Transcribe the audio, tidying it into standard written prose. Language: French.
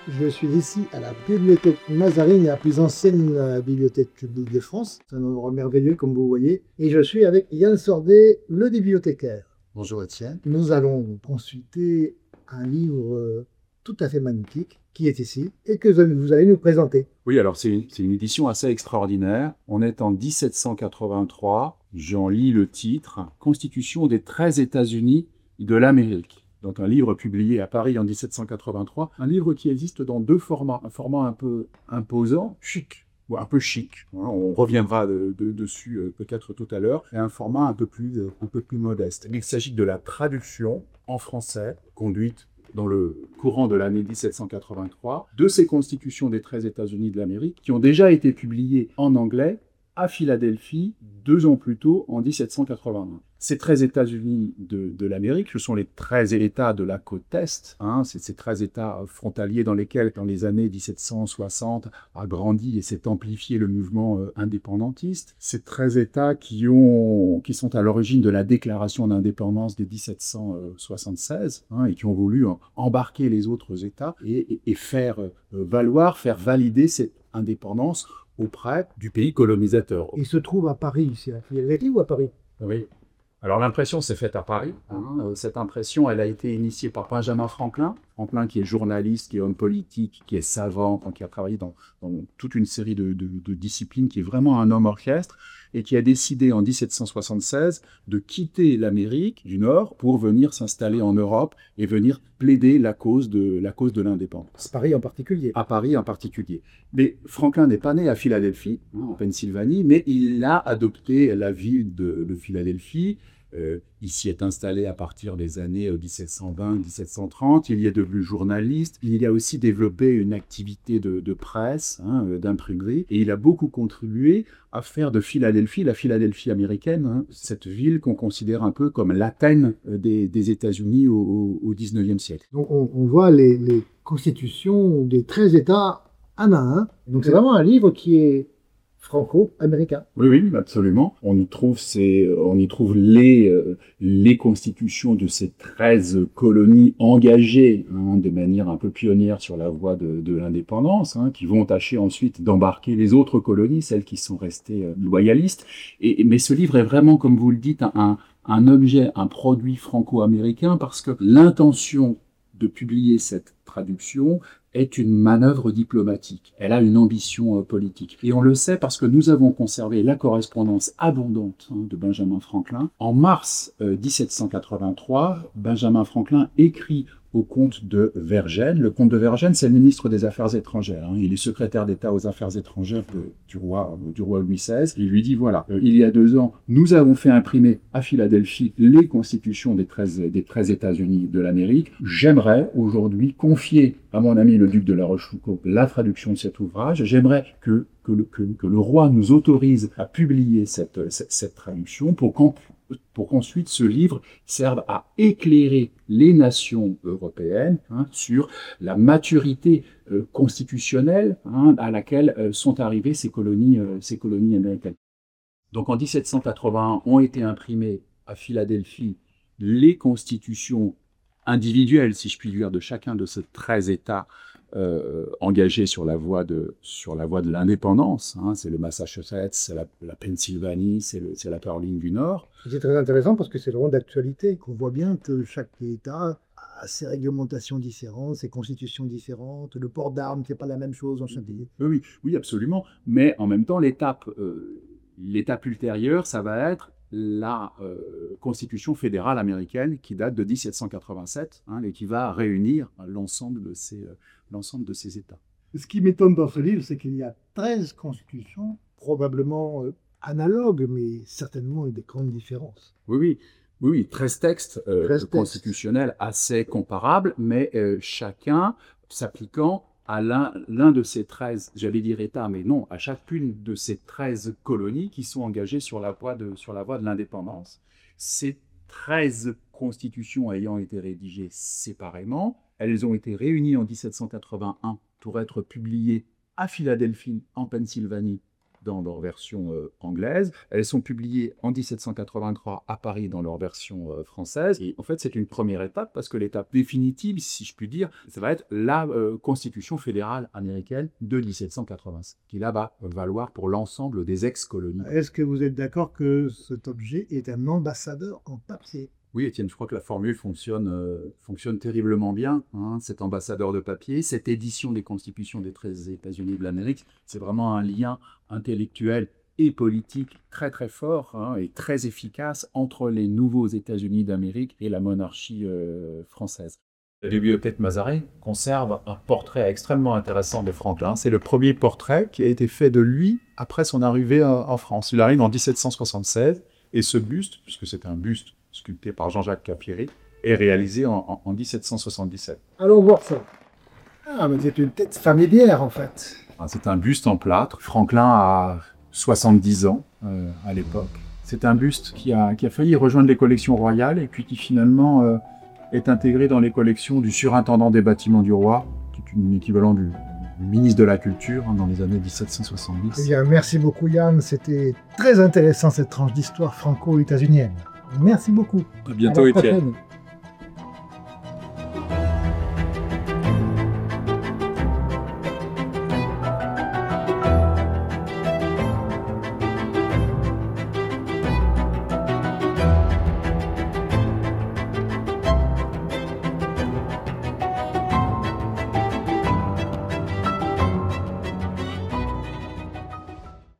Je suis ici à la bibliothèque Mazarine, la plus ancienne bibliothèque publique de France. C'est un endroit merveilleux, comme vous voyez. Et je suis avec Yann Sordet, le bibliothécaire. Bonjour Étienne. Nous allons consulter un livre tout à fait magnifique qui est ici et que vous allez nous présenter. Oui, alors c'est une édition assez extraordinaire. On est en 1783. J'en lis le titre, Constitution des 13 États-Unis de l'Amérique. Donc un livre publié à Paris en 1783, un livre qui existe dans deux formats. Un format un peu imposant, chic, ou un peu chic. On reviendra dessus peut-être tout à l'heure. Et un format un peu plus modeste. Il s'agit de la traduction en français, conduite dans le courant de l'année 1783, de ces constitutions des 13 États-Unis de l'Amérique, qui ont déjà été publiées en anglais à Philadelphie 2 ans plus tôt, en 1781. Ces 13 États-Unis de l'Amérique, ce sont les 13 États de la côte Est, c'est ces 13 États frontaliers dans lesquels, dans les années 1760, a grandi et s'est amplifié le mouvement indépendantiste. Ces 13 États qui sont à l'origine de la déclaration d'indépendance de 1776 et qui ont voulu embarquer les autres États et faire valider cette indépendance auprès du pays colonisateur. Il se trouve à Paris, ici, à Philadelphie ou à Paris? Oui. Alors l'impression s'est faite à Paris. Cette impression, elle a été initiée par Benjamin Franklin. Franklin qui est journaliste, qui est homme politique, qui est savant, qui a travaillé dans toute une série de disciplines, qui est vraiment un homme orchestre, et qui a décidé en 1776 de quitter l'Amérique du Nord pour venir s'installer en Europe et venir plaider la cause de l'indépendance. Paris en particulier. À Paris en particulier. Mais Franklin n'est pas né à Philadelphie, en Pennsylvanie, mais il a adopté la ville de Philadelphie. Il s'y est installé à partir des années 1720-1730. Il y est devenu journaliste. Il a aussi développé une activité de presse, d'imprimerie. Et il a beaucoup contribué à faire de Philadelphie, la Philadelphie américaine, cette ville qu'on considère un peu comme l'Athènes des États-Unis au XIXe siècle. Donc on voit les constitutions des 13 États un à un. Donc c'est vraiment un livre qui est franco-américain. Oui, absolument. On y trouve les constitutions de ces 13 colonies engagées de manière un peu pionnière sur la voie de l'indépendance, qui vont tâcher ensuite d'embarquer les autres colonies, celles qui sont restées loyalistes. Mais ce livre est vraiment, comme vous le dites, un objet, un produit franco-américain, parce que l'intention de publier cette traduction est une manœuvre diplomatique. Elle a une ambition politique. Et on le sait parce que nous avons conservé la correspondance abondante de Benjamin Franklin. En mars 1783, Benjamin Franklin écrit au comte de Vergennes. Le comte de Vergennes, c'est le ministre des Affaires étrangères. Il est secrétaire d'État aux Affaires étrangères du roi Louis XVI. Il lui dit, voilà, il y a 2 ans, nous avons fait imprimer à Philadelphie les constitutions des 13 États-Unis de l'Amérique. J'aimerais aujourd'hui confier à mon ami le duc de La Rochefoucauld la traduction de cet ouvrage. J'aimerais que le roi nous autorise à publier cette traduction pour qu'ensuite ce livre serve à éclairer les nations européennes sur la maturité constitutionnelle à laquelle sont arrivées ces colonies américaines. Donc en 1781 ont été imprimées à Philadelphie les constitutions individuelles, si je puis dire, de chacun de ces 13 États engagés sur la voie de l'indépendance. C'est le Massachusetts, c'est la Pennsylvanie, c'est la Caroline du Nord. C'est très intéressant parce que c'est vraiment d'actualité, qu'on voit bien que chaque État a ses réglementations différentes, ses constitutions différentes, le port d'armes, c'est pas la même chose dans chaque pays. Oui, absolument. Mais en même temps, l'étape ultérieure, ça va être la Constitution fédérale américaine qui date de 1787 et qui va réunir l'ensemble de ces États. Ce qui m'étonne dans ce livre, c'est qu'il y a 13 constitutions, probablement analogues, mais certainement avec des grandes différences. Oui, 13 textes constitutionnels assez comparables, mais chacun s'appliquant à l'un de ces 13, j'allais dire États, mais non, à chacune de ces 13 colonies qui sont engagées sur la voie de l'indépendance. Ces 13 constitutions ayant été rédigées séparément, elles ont été réunies en 1781 pour être publiées à Philadelphie, en Pennsylvanie, dans leur version anglaise. Elles sont publiées en 1783 à Paris dans leur version française. Et en fait, c'est une première étape parce que l'étape définitive, si je puis dire, ça va être la Constitution fédérale américaine de 1785, qui là va valoir pour l'ensemble des ex-colonies. Est-ce que vous êtes d'accord que cet objet est un ambassadeur en papier? Oui, Étienne, je crois que la formule fonctionne terriblement bien. Cet ambassadeur de papier, cette édition des constitutions des 13 États-Unis de l'Amérique, c'est vraiment un lien intellectuel et politique très très fort et très efficace entre les nouveaux États-Unis d'Amérique et la monarchie française. La bibliothèque Mazarin conserve un portrait extrêmement intéressant de Franklin. C'est le premier portrait qui a été fait de lui après son arrivée en France. Il arrive en 1776 et ce buste, puisque c'est un buste sculpté par Jean-Jacques Capierry, est réalisé en 1777. Allons voir ça. Ah, mais c'est une tête familière en fait. C'est un buste en plâtre. Franklin a 70 ans à l'époque. C'est un buste qui a failli rejoindre les collections royales et puis qui finalement est intégré dans les collections du surintendant des bâtiments du roi, qui est un équivalent du ministre de la Culture dans les années 1770. Eh bien, merci beaucoup Yann, c'était très intéressant cette tranche d'histoire franco-états-unienne. Merci beaucoup. À bientôt, Étienne.